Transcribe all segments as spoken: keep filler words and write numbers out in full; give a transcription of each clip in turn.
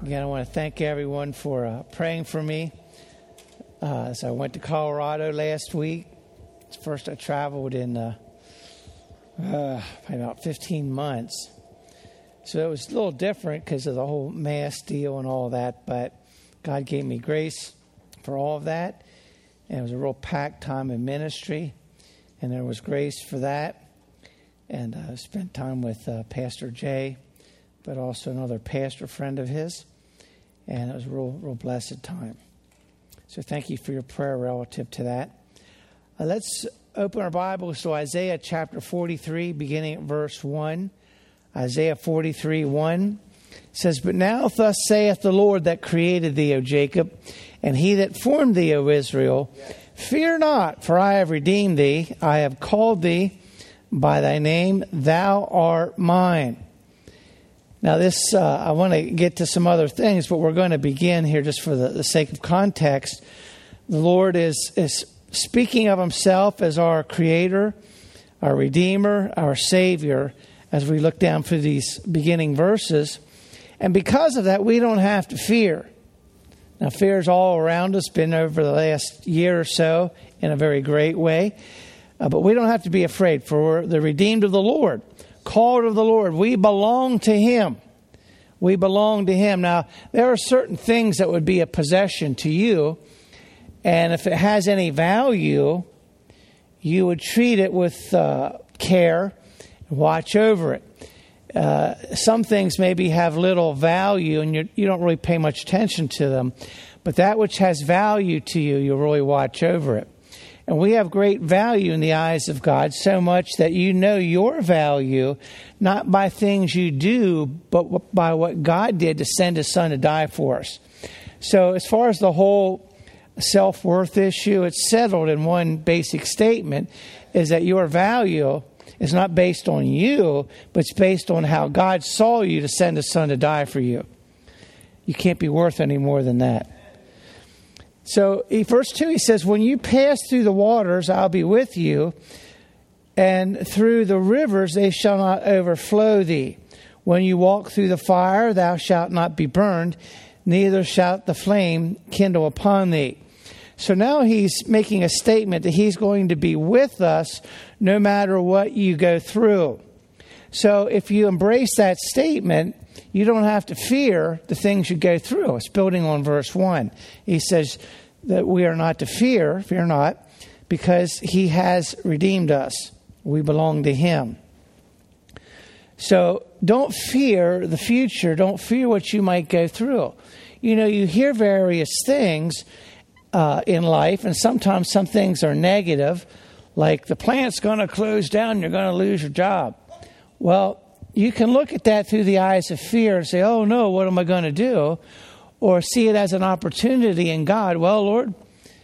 Again, I want to thank everyone for uh, praying for me. Uh, so I went to Colorado last week. It's the first I traveled in uh, uh, about fifteen months. So it was a little different because of the whole mask deal and all that. But God gave me grace for all of that. And it was a real packed time in ministry. And there was grace for that. And I uh, spent time with uh, Pastor Jay, but also another pastor friend of his. And it was a real, real blessed time. So thank you for your prayer relative to that. Uh, let's open our Bibles to Isaiah chapter forty-three, beginning at verse one. Isaiah forty-three, one says, "But now thus saith the Lord that created thee, O Jacob, and he that formed thee, O Israel, fear not, for I have redeemed thee. I have called thee by thy name. Thou art mine." Now this, uh, I want to get to some other things, but we're going to begin here just for the, the sake of context. The Lord is, is speaking of himself as our creator, our redeemer, our savior, as we look down through these beginning verses. And because of that, we don't have to fear. Now, fear is all around us, been over the last year or so in a very great way. Uh, but we don't have to be afraid, for we're the redeemed of the Lord. Called of the Lord. We belong to him. We belong to him. Now, there are certain things that would be a possession to you. And if it has any value, you would treat it with uh, care and watch over it. Uh, some things maybe have little value and you, you don't really pay much attention to them. But that which has value to you, you'll really watch over it. And we have great value in the eyes of God, so much that you know your value, not by things you do, but by what God did to send his son to die for us. So as far as the whole self-worth issue, it's settled in one basic statement, is that your value is not based on you, but it's based on how God saw you to send his son to die for you. You can't be worth any more than that. So, verse two, he says, "When you pass through the waters, I'll be with you, and through the rivers, they shall not overflow thee. When you walk through the fire, thou shalt not be burned, neither shalt the flame kindle upon thee." So now he's making a statement that he's going to be with us no matter what you go through. So if you embrace that statement, you don't have to fear the things you go through. It's building on verse one. He says that we are not to fear, fear not, because he has redeemed us. We belong to him. So don't fear the future. Don't fear what you might go through. You know, you hear various things uh, in life, and sometimes some things are negative, like the plant's going to close down, you're going to lose your job. Well, you can look at that through the eyes of fear and say, "Oh no, what am I going to do?" Or see it as an opportunity in God. "Well, Lord,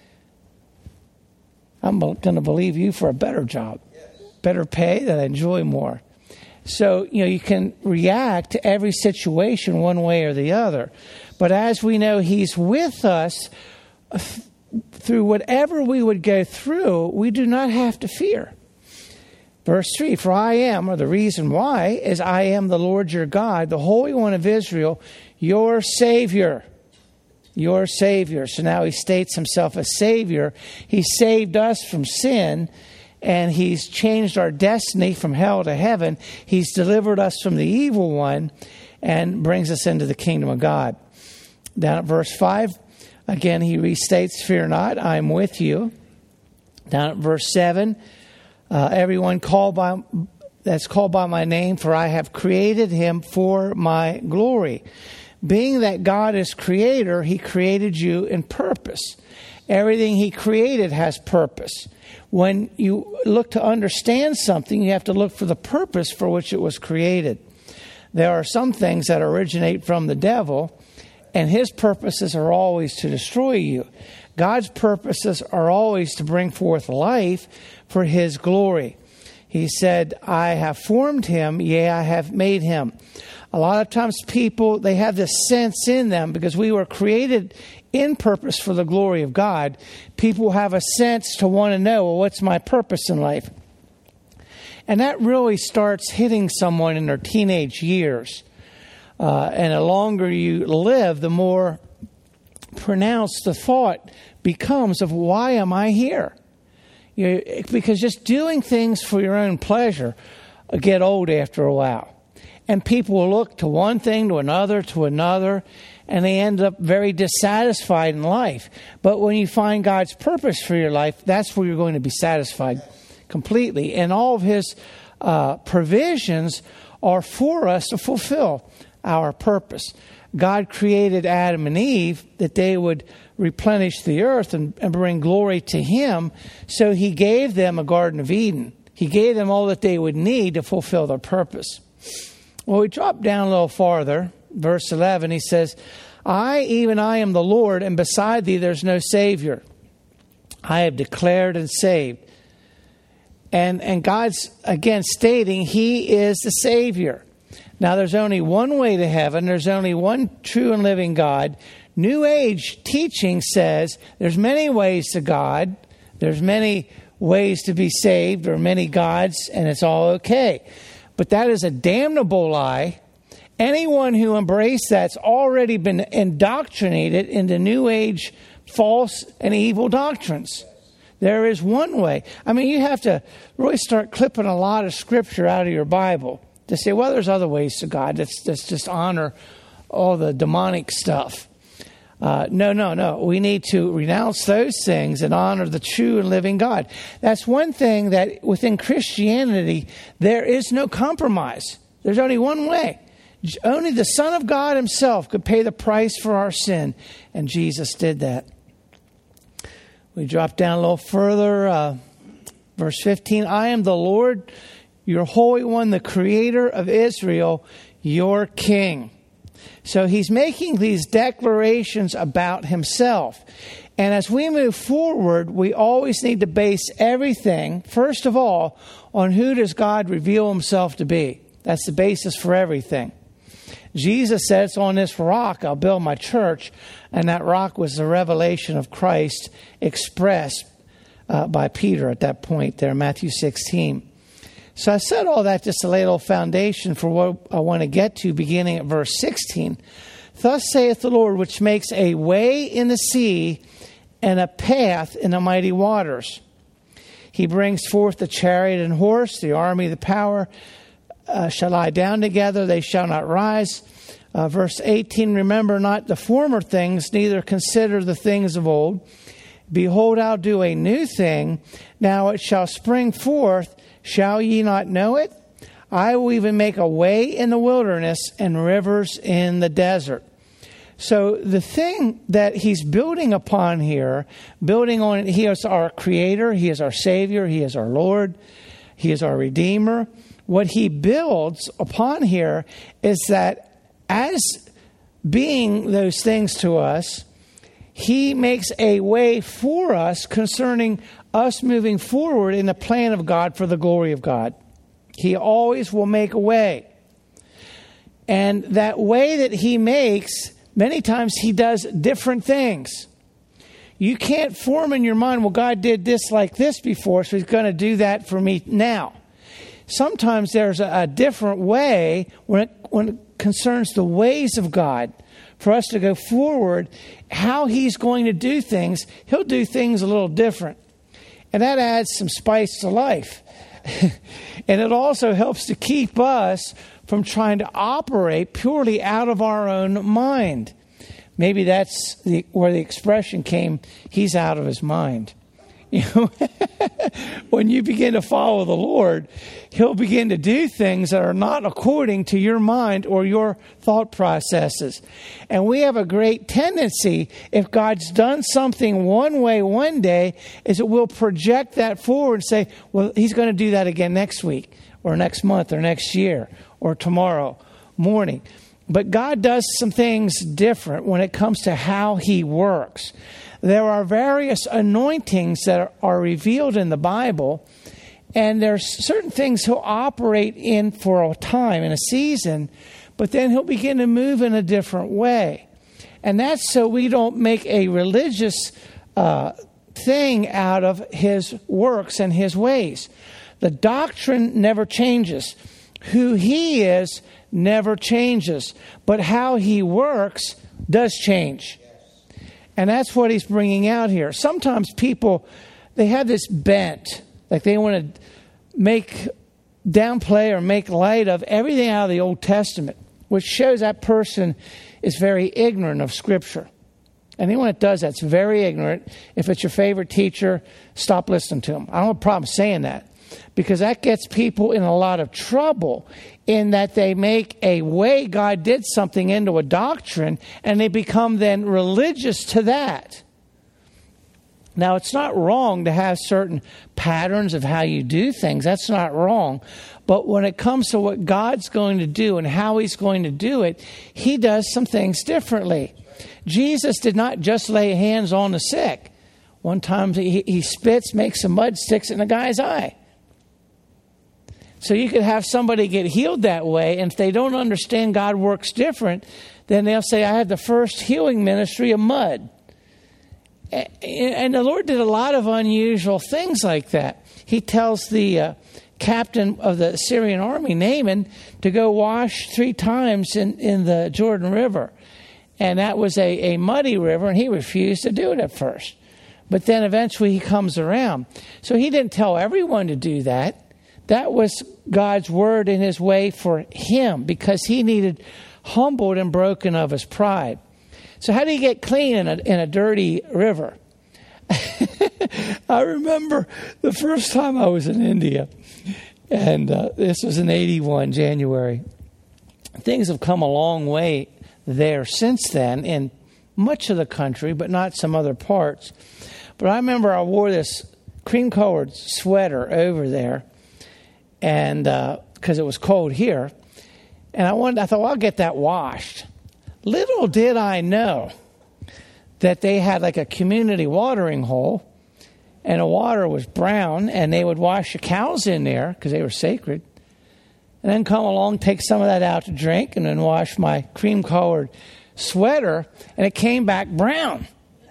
I'm going to believe you for a better job, better pay that I enjoy more." So, you know, you can react to every situation one way or the other. But as we know, he's with us through whatever we would go through, we do not have to fear. Verse three, "For I am," or the reason why, is I am the Lord your God, the Holy One of Israel, your Savior. Your Savior. So now he states himself as Savior. He saved us from sin, and he's changed our destiny from hell to heaven. He's delivered us from the evil one and brings us into the kingdom of God. Down at verse five, again he restates, "Fear not, I am with you." Down at verse seven, Uh, everyone called by that's called by my name, for I have created him for my glory. Being that God is creator, he created you in purpose. Everything he created has purpose. When you look to understand something, you have to look for the purpose for which it was created. There are some things that originate from the devil, and his purposes are always to destroy you. God's purposes are always to bring forth life for his glory. He said, "I have formed him, yea, I have made him." A lot of times people, they have this sense in them, because we were created in purpose for the glory of God. People have a sense to want to know, well, what's my purpose in life? And that really starts hitting someone in their teenage years. Uh, and the longer you live, the more pronounced the thought becomes of, why am I here? You know, because just doing things for your own pleasure get old after a while. And people will look to one thing, to another, to another, and they end up very dissatisfied in life. But when you find God's purpose for your life, that's where you're going to be satisfied completely. And all of His uh, provisions are for us to fulfill our purpose. God created Adam and Eve that they would replenish the earth and, and bring glory to Him. So He gave them a Garden of Eden. He gave them all that they would need to fulfill their purpose. Well, we drop down a little farther. Verse eleven, He says, I, even I, am the Lord, and beside thee there's no Savior. I have declared and saved. And, and God's, again, stating He is the Savior. Now, there's only one way to heaven. There's only one true and living God. New Age teaching says there's many ways to God. There's many ways to be saved, or many gods, and it's all okay. But that is a damnable lie. Anyone who embraces that's already been indoctrinated into New Age false and evil doctrines. There is one way. I mean, you have to really start clipping a lot of scripture out of your Bible to say, well, there's other ways to God. Let's, let's just honor all the demonic stuff. Uh, no, no, no. We need to renounce those things and honor the true and living God. That's one thing that within Christianity, there is no compromise. There's only one way. Only the Son of God Himself could pay the price for our sin, and Jesus did that. We drop down a little further, uh, verse fifteen, I am the Lord, your Holy One, the Creator of Israel, your King. So He's making these declarations about Himself. And as we move forward, we always need to base everything, first of all, on who does God reveal Himself to be. That's the basis for everything. Jesus says, on this rock I'll build my church, and that rock was the revelation of Christ expressed uh, by Peter at that point there, Matthew sixteen. So I said all that just to lay a little foundation for what I want to get to, beginning at verse sixteen. Thus saith the Lord, which makes a way in the sea and a path in the mighty waters. He brings forth the chariot and horse, the army, the power, Uh, shall lie down together, they shall not rise. Uh, verse eighteen, remember not the former things, neither consider the things of old. Behold, I'll do a new thing. Now it shall spring forth. Shall ye not know it? I will even make a way in the wilderness and rivers in the desert. So the thing that He's building upon here, building on, He is our Creator, He is our Savior, He is our Lord, He is our Redeemer. What He builds upon here is that as being those things to us, He makes a way for us concerning us moving forward in the plan of God for the glory of God. He always will make a way. And that way that He makes, many times He does different things. You can't form in your mind, well, God did this like this before, so He's going to do that for me now. Sometimes there's a, a different way when it, when it concerns the ways of God for us to go forward, how He's going to do things. He'll do things a little different. And that adds some spice to life. And it also helps to keep us from trying to operate purely out of our own mind. Maybe that's the, where the expression came, he's out of his mind. You know, when you begin to follow the Lord, He'll begin to do things that are not according to your mind or your thought processes. And we have a great tendency, if God's done something one way one day, is that we'll project that forward and say, well, He's going to do that again next week or next month or next year or tomorrow morning. But God does some things different when it comes to how He works. There are various anointings that are revealed in the Bible, and there's certain things He'll operate in for a time, in a season, but then He'll begin to move in a different way. And that's so we don't make a religious uh, thing out of His works and His ways. The doctrine never changes. Who He is never changes. But how he works does change. And that's what he's bringing out here. Sometimes people, they have this bent, like they want to make, downplay or make light of everything out of the Old Testament, which shows that person is very ignorant of Scripture. Anyone that does that's very ignorant. If it's your favorite teacher, stop listening to them. I don't have a problem saying that, because that gets people in a lot of trouble in that they make a way God did something into a doctrine and they become then religious to that. Now, it's not wrong to have certain patterns of how you do things. That's not wrong. But when it comes to what God's going to do and how he's going to do it, he does some things differently. Jesus did not just lay hands on the sick. One time he, he spits, makes some mud, sticks it in a guy's eye. So you could have somebody get healed that way, and if they don't understand God works different, then they'll say, I had the first healing ministry of mud. And the Lord did a lot of unusual things like that. He tells the uh, captain of the Syrian army, Naaman, to go wash three times in, in the Jordan River. And that was a, a muddy river, and he refused to do it at first. But then eventually he comes around. So he didn't tell everyone to do that. That was God's word in his way for him, because he needed humbled and broken of his pride. So how do you get clean in a, in a dirty river? I remember the first time I was in India, and uh, this was in eighty-one, January. Things have come a long way there since then in much of the country, but not some other parts. But I remember I wore this cream-colored sweater over there, and because uh, it was cold here, and I wanted, I thought, well, I'll get that washed. Little did I know that they had like a community watering hole, and the water was brown, and they would wash the cows in there because they were sacred, and then come along, take some of that out to drink, and then wash my cream-colored sweater, and it came back brown.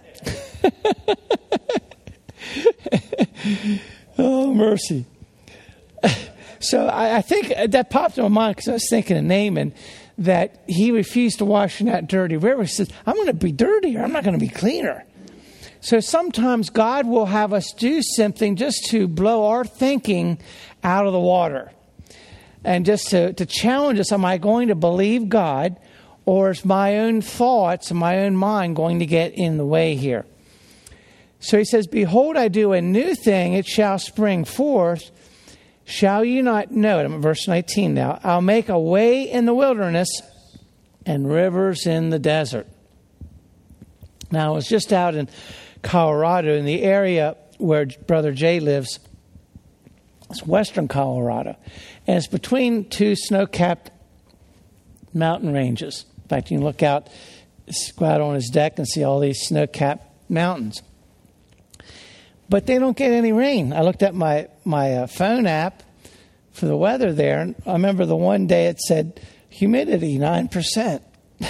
Oh, mercy. So I, I think that popped in my mind because I was thinking of Naaman, that he refused to wash in that dirty river. He says, I'm going to be dirtier. I'm not going to be cleaner. So sometimes God will have us do something just to blow our thinking out of the water. And just to, to challenge us, am I going to believe God, or is my own thoughts and my own mind going to get in the way here? So he says, behold, I do a new thing. It shall spring forth. Shall you not know it? I'm at verse nineteen now. I'll make a way in the wilderness and rivers in the desert. Now, I was just out in Colorado, in the area where Brother Jay lives. It's western Colorado. And it's between two snow-capped mountain ranges. In fact, you can look out, go out on his deck and see all these snow-capped mountains. But they don't get any rain. I looked at my, my uh, phone app for the weather there, and I remember the one day it said humidity nine percent.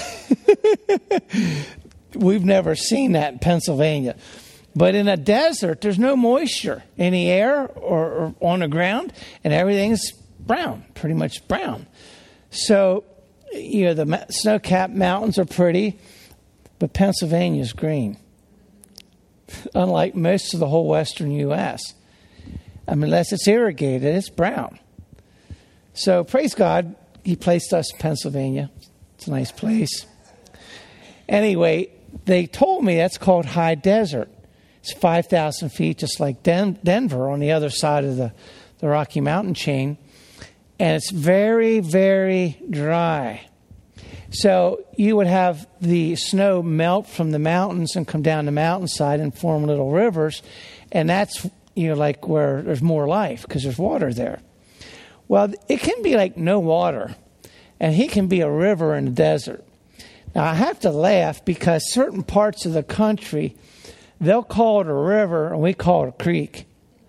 We've never seen that in Pennsylvania. But in a desert, there's no moisture in the air or, or on the ground, and everything's brown, pretty much brown. So, you know, the snow-capped mountains are pretty, but Pennsylvania's green. Unlike most of the whole western U S I mean, unless it's irrigated, it's brown. So praise God, he placed us in Pennsylvania. It's a nice place. Anyway, they told me that's called high desert. It's five thousand feet, just like Den- Denver on the other side of the, the Rocky Mountain chain. And it's very, very dry. So you would have the snow melt from the mountains and come down the mountainside and form little rivers. And that's, you know, like where there's more life because there's water there. Well, it can be like no water. And he can be a river in the desert. Now, I have to laugh because certain parts of the country, they'll call it a river and we call it a creek.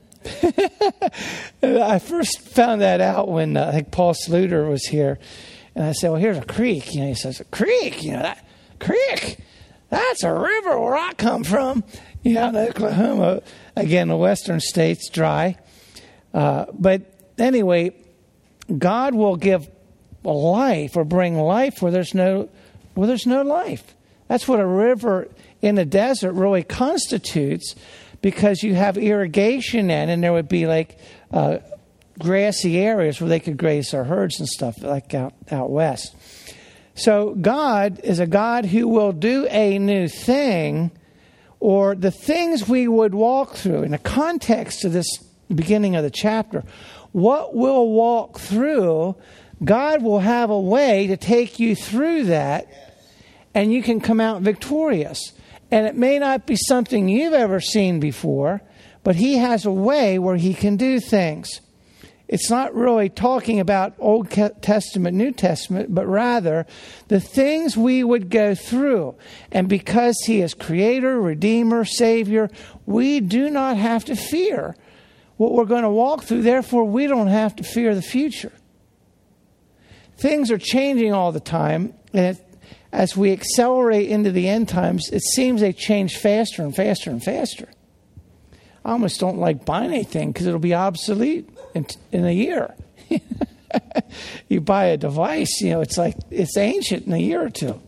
I first found that out when uh, I think Paul Sluter was here. And I said, well, here's a creek. You know, he says, a creek? You know, that creek? That's a river where I come from. You know, Oklahoma, again, the western states, dry. Uh, but anyway, God will give life or bring life where there's no where there's no life. That's what a river in the desert really constitutes, because you have irrigation in, and there would be like uh, grassy areas where they could graze their herds and stuff like out, out west. So God is a God who will do a new thing, or the things we would walk through. In the context of this beginning of the chapter, what we'll walk through, God will have a way to take you through that, and you can come out victorious. And it may not be something you've ever seen before, but He has a way where He can do things. It's not really talking about Old Testament, New Testament, but rather the things we would go through. And because He is Creator, Redeemer, Savior, we do not have to fear what we're going to walk through. Therefore, we don't have to fear the future. Things are changing all the time, and it, as we accelerate into the end times, it seems they change faster and faster and faster. I almost don't like buying anything because it'll be obsolete in, in a year. You buy a device, you know, it's like it's ancient in a year or two.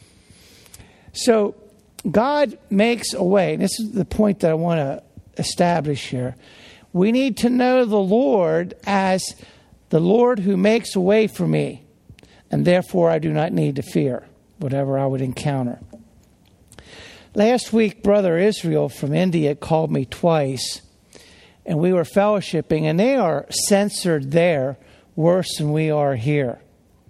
So God makes a way. And this is the point that I want to establish here. We need to know the Lord as the Lord who makes a way for me, and therefore I do not need to fear whatever I would encounter. Last week, Brother Israel from India called me twice, and we were fellowshipping, and they are censored there worse than we are here.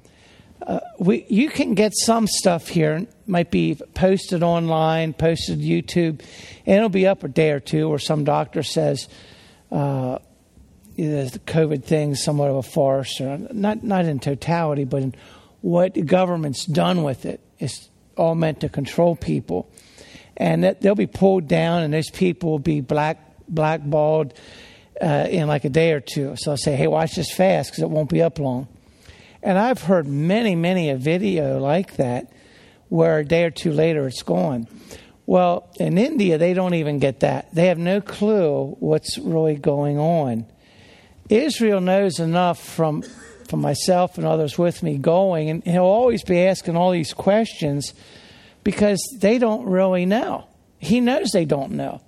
Uh, we, you can get some stuff here, it might be posted online, posted YouTube, and it'll be up a day or two, or some doctor says uh, the COVID thing is somewhat of a farce, or not, not in totality, but in what the government's done with it. It's all meant to control people. And that they'll be pulled down, and those people will be black blackballed uh, in like a day or two. So I'll say, hey, watch this fast because it won't be up long. And I've heard many, many a video like that where a day or two later it's gone. Well, in India, they don't even get that. They have no clue what's really going on. Israel knows enough from, from myself and others with me going, and he'll always be asking all these questions because they don't really know. He knows they don't know.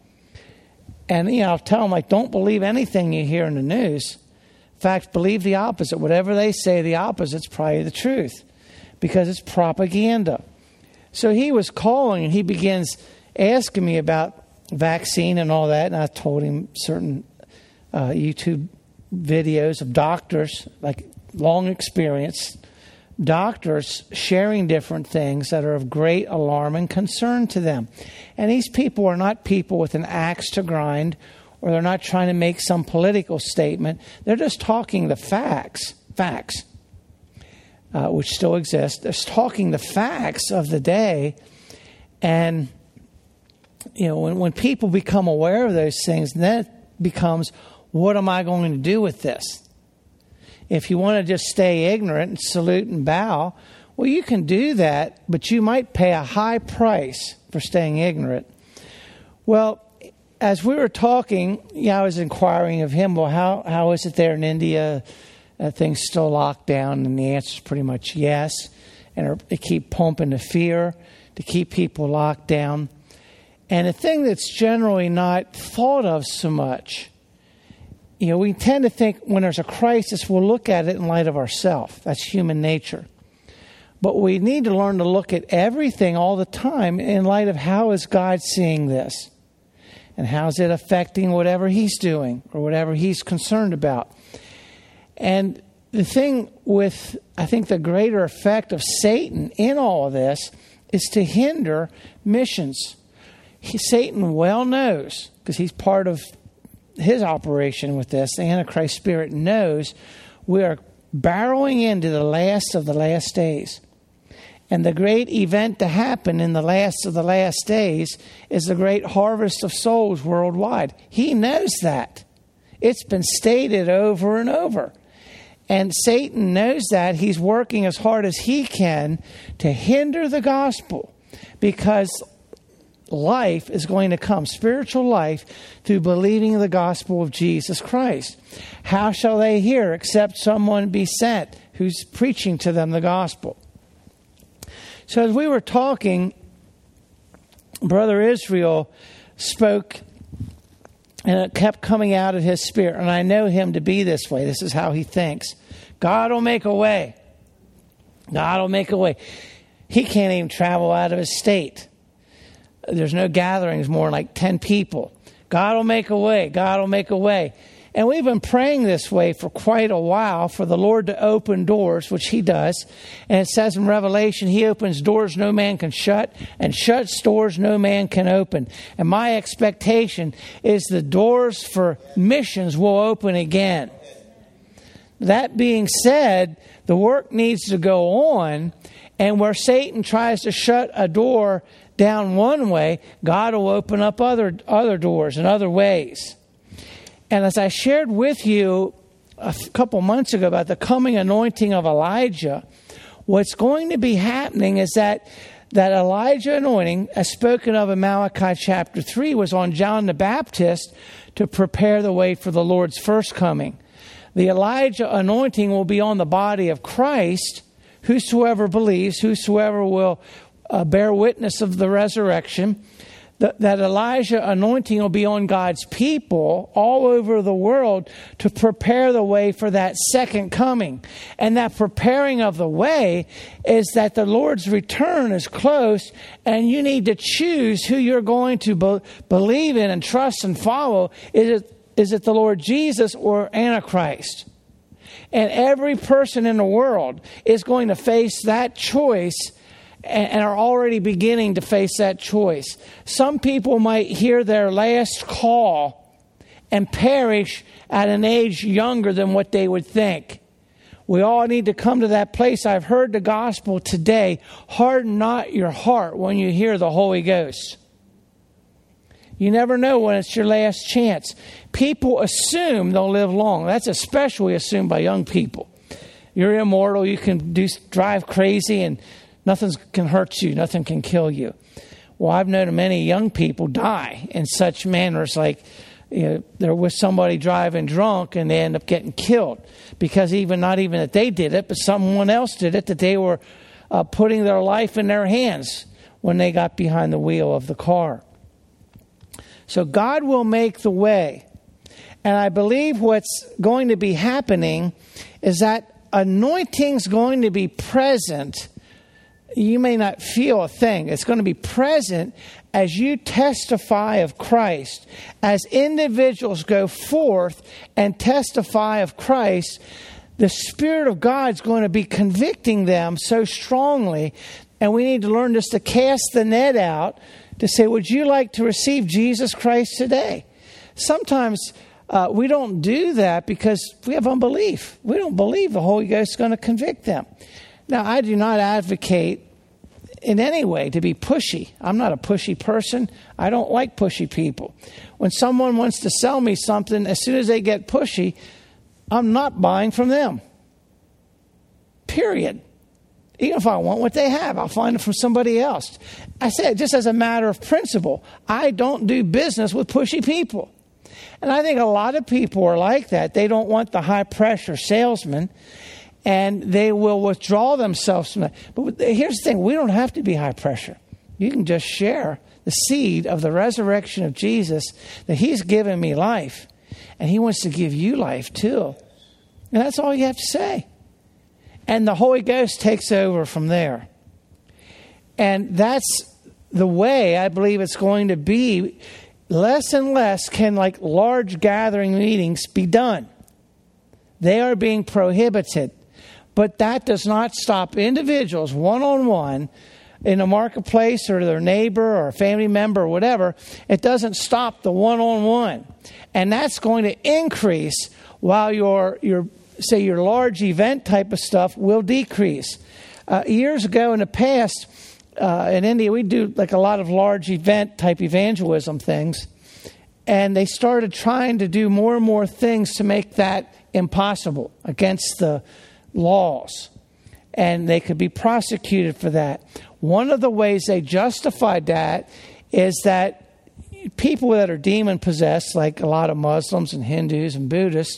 And, you know, I'll tell them, like, don't believe anything you hear in the news. In fact, believe the opposite. Whatever they say, the opposite's probably the truth, because it's propaganda. So he was calling, and he begins asking me about vaccine and all that, and I told him certain uh, YouTube videos of doctors, like long experience, doctors sharing different things that are of great alarm and concern to them. And these people are not people with an axe to grind, or they're not trying to make some political statement. They're just talking the facts, facts, uh, which still exist. They're talking the facts of the day. And, you know, when, when people become aware of those things, then it becomes, what am I going to do with this? If you want to just stay ignorant and salute and bow, well, you can do that, but you might pay a high price for staying ignorant. Well, as we were talking, yeah, I was inquiring of him, well, how, how is it there in India? Uh, things still locked down? And the answer is pretty much yes. And they keep pumping the fear to keep people locked down. And the thing that's generally not thought of so much, you know, we tend to think when there's a crisis, we'll look at it in light of ourselves. That's human nature. But we need to learn to look at everything all the time in light of how is God seeing this? And how's it affecting whatever He's doing or whatever He's concerned about? And the thing with, I think, the greater effect of Satan in all of this is to hinder missions. He, Satan well knows, because he's part of his operation with this, the Antichrist spirit knows we are barreling into the last of the last days. And the great event to happen in the last of the last days is the great harvest of souls worldwide. He knows that. It's been stated over and over. And Satan knows that. He's working as hard as he can to hinder the gospel, because life is going to come, spiritual life, through believing the gospel of Jesus Christ. How shall they hear except someone be sent? who's preaching to them the gospel. So as we were talking, Brother Israel spoke, and it kept coming out of his spirit. And I know him to be this way. This is how he thinks. God will make a way. God will make a way. He can't even travel out of his state. There's no gatherings more than like ten people. God will make a way. God will make a way. And we've been praying this way for quite a while for the Lord to open doors, which he does. And it says in Revelation, he opens doors no man can shut, and shuts doors no man can open. And my expectation is the doors for missions will open again. That being said, the work needs to go on. And where Satan tries to shut a door down one way, God will open up other other doors in other ways. And as I shared with you a couple months ago about the coming anointing of Elijah, what's going to be happening is that that Elijah anointing, as spoken of in Malachi chapter three, was on John the Baptist to prepare the way for the Lord's first coming. The Elijah anointing will be on the body of Christ. Whosoever believes, whosoever will uh, bear witness of the resurrection, th- that Elijah anointing will be on God's people all over the world to prepare the way for that second coming. And that preparing of the way is that the Lord's return is close, and you need to choose who you're going to be- believe in and trust and follow. Is it, is it the Lord Jesus or Antichrist? And every person in the world is going to face that choice and are already beginning to face that choice. Some people might hear their last call and perish at an age younger than what they would think. We all need to come to that place. I've heard the gospel today. Harden not your heart when you hear the Holy Ghost. You never know when it's your last chance. People assume they'll live long. That's especially assumed by young people. You're immortal. You can do drive crazy and nothing can hurt you. Nothing can kill you. Well, I've known many young people die in such manners like, you know, they're with somebody driving drunk and they end up getting killed because even not even that they did it, but someone else did it, that they were uh, putting their life in their hands when they got behind the wheel of the car. So God will make the way. And I believe what's going to be happening is that anointing's going to be present. You may not feel a thing. It's going to be present as you testify of Christ. As individuals go forth and testify of Christ, the Spirit of God's going to be convicting them so strongly. And we need to learn just to cast the net out to say, would you like to receive Jesus Christ today? Sometimes uh, we don't do that because we have unbelief. We don't believe the Holy Ghost is going to convict them. Now, I do not advocate in any way to be pushy. I'm not a pushy person. I don't like pushy people. When someone wants to sell me something, as soon as they get pushy, I'm not buying from them. Period. Even if I want what they have, I'll find it from somebody else. I say it just as a matter of principle. I don't do business with pushy people. And I think a lot of people are like that. They don't want the high-pressure salesman, and they will withdraw themselves from that. But here's the thing. We don't have to be high-pressure. You can just share the seed of the resurrection of Jesus, that he's given me life, and he wants to give you life too. And that's all you have to say. And the Holy Ghost takes over from there. And that's the way I believe it's going to be. Less and less can like large gathering meetings be done. They are being prohibited. But that does not stop individuals one-on-one in a marketplace or their neighbor or a family member or whatever. It doesn't stop the one-on-one. And that's going to increase while your your say your large event type of stuff will decrease. Uh, years ago in the past, uh, in India, we do like a lot of large event type evangelism things. And they started trying to do more and more things to make that impossible against the laws. And they could be prosecuted for that. One of the ways they justified that is that people that are demon possessed, like a lot of Muslims and Hindus and Buddhists,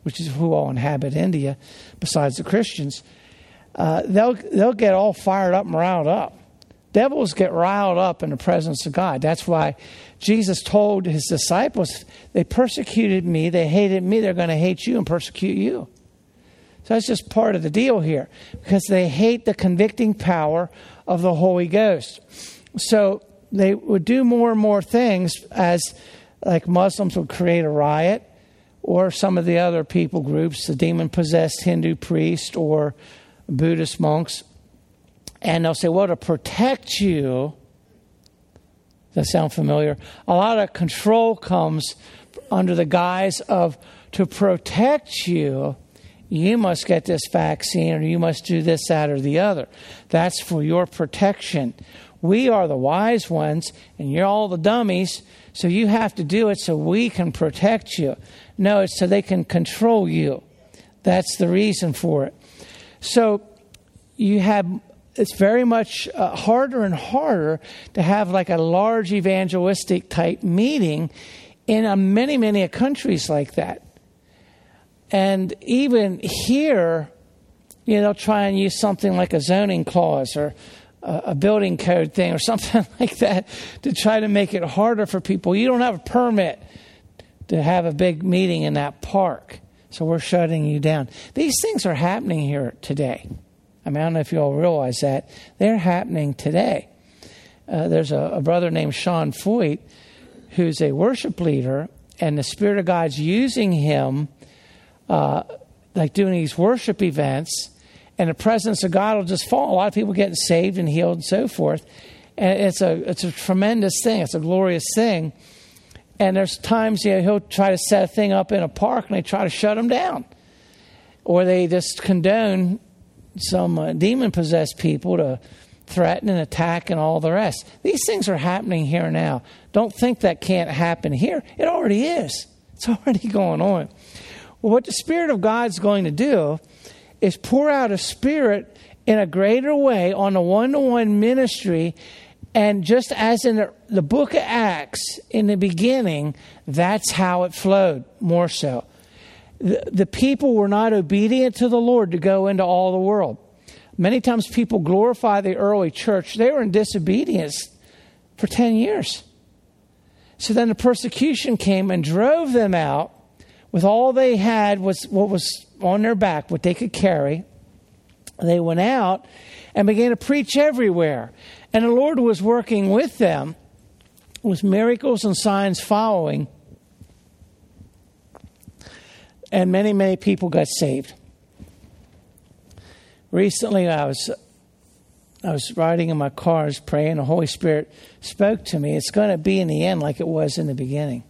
which is who all inhabit India, besides the Christians, uh, they'll they'll get all fired up and riled up. Devils get riled up in the presence of God. That's why Jesus told his disciples, they persecuted me, they hated me, they're going to hate you and persecute you. So that's just part of the deal here, because they hate the convicting power of the Holy Ghost. So they would do more and more things, as like Muslims would create a riot, or some of the other people groups, the demon-possessed Hindu priest or Buddhist monks. And they'll say, well, to protect you, does that sound familiar? A lot of control comes under the guise of, to protect you, you must get this vaccine, or you must do this, that, or the other. That's for your protection. We are the wise ones, and you're all the dummies, so you have to do it so we can protect you. No, it's so they can control you. That's the reason for it. So you have... It's very much uh, harder and harder to have like a large evangelistic type meeting in uh, many, many countries like that. And even here, you know, they'll try and use something like a zoning clause or a, a building code thing or something like that to try to make it harder for people. You don't have a permit to have a big meeting in that park, so we're shutting you down. These things are happening here today. I mean, I don't know if you all realize that. They're happening today. Uh, there's a, a brother named Sean Foyt who's a worship leader, and the Spirit of God's using him, uh, like doing these worship events, and the presence of God will just fall. A lot of people getting saved and healed and so forth. And it's a it's a tremendous thing. It's a glorious thing. And there's times, you know, he'll try to set a thing up in a park, and they try to shut him down. Or they just condone some uh, demon-possessed people to threaten and attack and all the rest. These things are happening here now. Don't think that can't happen here. It already is. It's already going on. Well, what the Spirit of God's going to do is pour out a Spirit in a greater way on the one-to-one ministry. And just as in the, the book of Acts, in the beginning, that's how it flowed, more so. The, the people were not obedient to the Lord to go into all the world. Many times people glorify the early church. They were in disobedience for ten years. So then the persecution came and drove them out with all they had was what was on their back, what they could carry. They went out and began to preach everywhere. And the Lord was working with them with miracles and signs following. And many, many people got saved. Recently, I was I was riding in my car, I was praying, the Holy Spirit spoke to me. It's going to be in the end like it was in the beginning.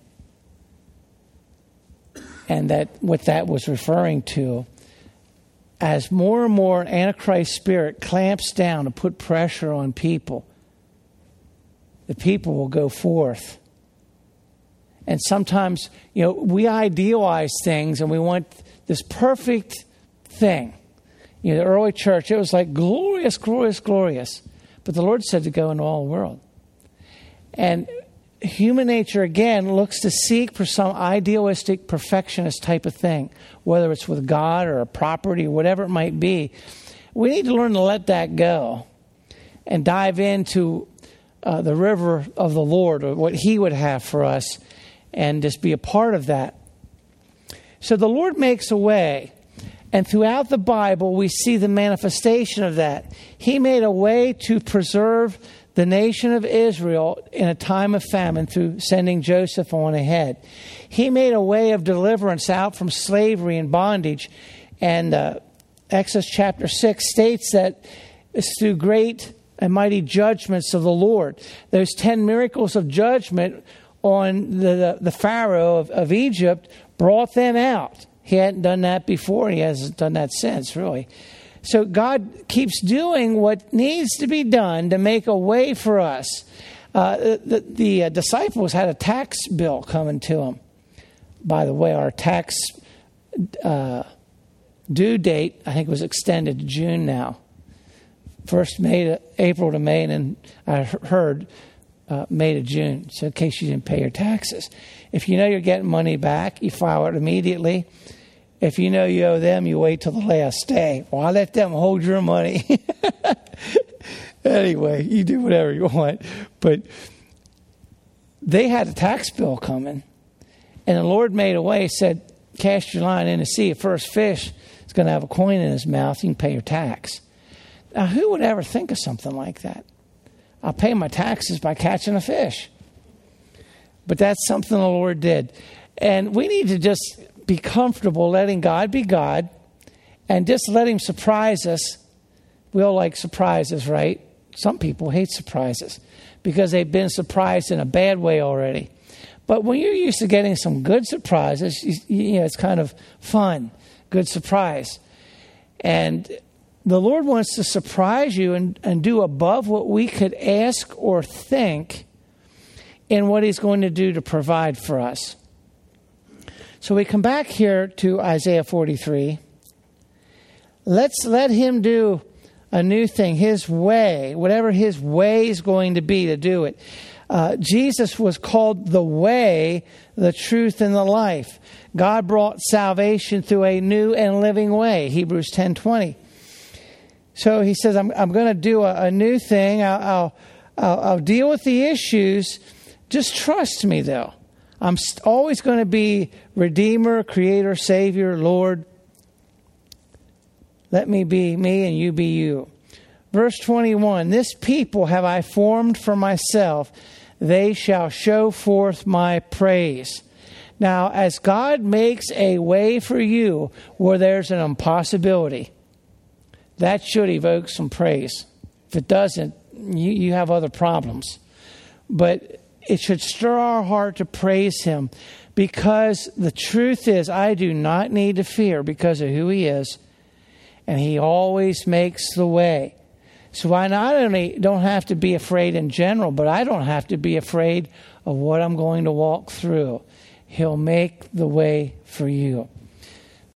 And that what that was referring to, as more and more Antichrist spirit clamps down to put pressure on people, the people will go forth. And sometimes, you know, we idealize things and we want this perfect thing. You know, the early church, it was like glorious, glorious, glorious. But the Lord said to go into all the world. And human nature, again, looks to seek for some idealistic, perfectionist type of thing, whether it's with God or a property or whatever it might be. We need to learn to let that go and dive into uh, the river of the Lord, or what He would have for us, and just be a part of that. So the Lord makes a way. And throughout the Bible, we see the manifestation of that. He made a way to preserve the nation of Israel in a time of famine through sending Joseph on ahead. He made a way of deliverance out from slavery and bondage. And uh, Exodus chapter six states that it's through great and mighty judgments of the Lord. Those ten miracles of judgment on the, the, the Pharaoh of, of Egypt brought them out. He hadn't done that before. He hasn't done that since, really. So God keeps doing what needs to be done to make a way for us. Uh, the the uh, disciples had a tax bill coming to them. By the way, our tax uh, due date, I think, was extended to June now. First May to April to May, and then I heard uh, May to June. So in case you didn't pay your taxes. If you know you're getting money back, you file it immediately. If you know you owe them, you wait till the last day. Well, I let them hold your money. Anyway, you do whatever you want. But they had a tax bill coming. And the Lord made a way, said, cast your line in the sea. The first fish is going to have a coin in his mouth. You can pay your tax. Now, who would ever think of something like that? I'll pay my taxes by catching a fish. But that's something the Lord did. And we need to just be comfortable letting God be God and just let him surprise us. We all like surprises, right? Some people hate surprises because they've been surprised in a bad way already. But when you're used to getting some good surprises, you, you know, it's kind of fun, good surprise. And the Lord wants to surprise you and, and do above what we could ask or think in what he's going to do to provide for us. So we come back here to Isaiah forty-three. Let's let him do a new thing, his way, whatever his way is going to be to do it. Uh, Jesus was called the way, the truth, and the life. God brought salvation through a new and living way, Hebrews ten twenty. So he says, I'm, I'm going to do a, a new thing. I'll, I'll, I'll, I'll deal with the issues. Just trust me, though. I'm always going to be Redeemer, Creator, Savior, Lord. Let me be me and you be you. Verse twenty-one, this people have I formed for myself. They shall show forth my praise. Now, as God makes a way for you where there's an impossibility, that should evoke some praise. If it doesn't, you, you have other problems. But it should stir our heart to praise him, because the truth is I do not need to fear because of who he is, and he always makes the way. So I not only don't have to be afraid in general, but I don't have to be afraid of what I'm going to walk through. He'll make the way for you.